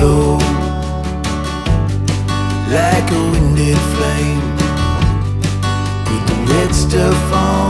blow like a winded flame. Put the red stuff on